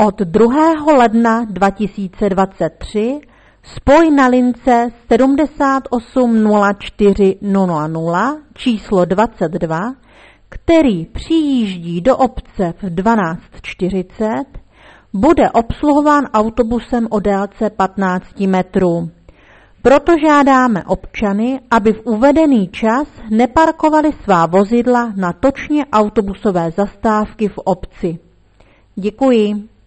Od 2. ledna 2023 spoj na lince 780400 číslo 22, který přijíždí do obce v 12:40, bude obsluhován autobusem o délce 15 metrů. Proto žádáme občany, aby v uvedený čas neparkovali svá vozidla na točně autobusové zastávky v obci. Děkuji.